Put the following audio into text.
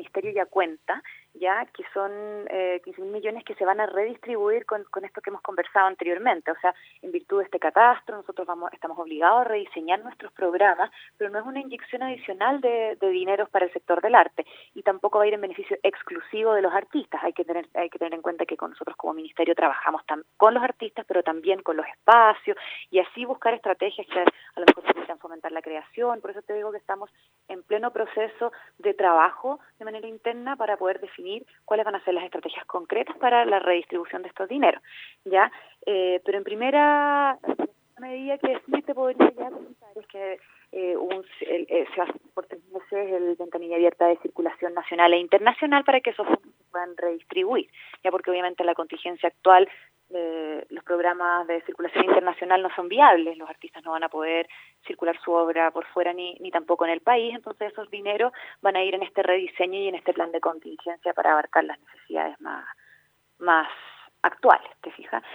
Ministerio ya cuenta, ya que son 15.000 millones que se van a redistribuir con esto que hemos conversado anteriormente. O sea, en virtud de este catastro, nosotros estamos obligados a rediseñar nuestros programas, pero no es una inyección adicional de dineros para el sector del arte, y tampoco va a ir en beneficio exclusivo de los artistas. Hay que tener en cuenta que con nosotros como Ministerio trabajamos con los artistas, pero también con los espacios, y así buscar estrategias que a lo mejor permitan fomentar la creación. Por eso te digo que estamos en pleno proceso de trabajo de manera interna para poder definir cuáles van a ser las estrategias concretas para la redistribución de estos dineros, ¿ya? Pero en primera medida que sí te podría ya comentar es que se va a hacer por 3 meses el ventanilla abierta de circulación nacional e internacional para que esos fondos se puedan redistribuir, ya porque obviamente la contingencia actual los programas de circulación internacional no son viables, los artistas no van a poder circular su obra por fuera ni tampoco en el país, entonces esos dineros van a ir en este rediseño y en este plan de contingencia para abarcar las necesidades más actuales, ¿te fijas?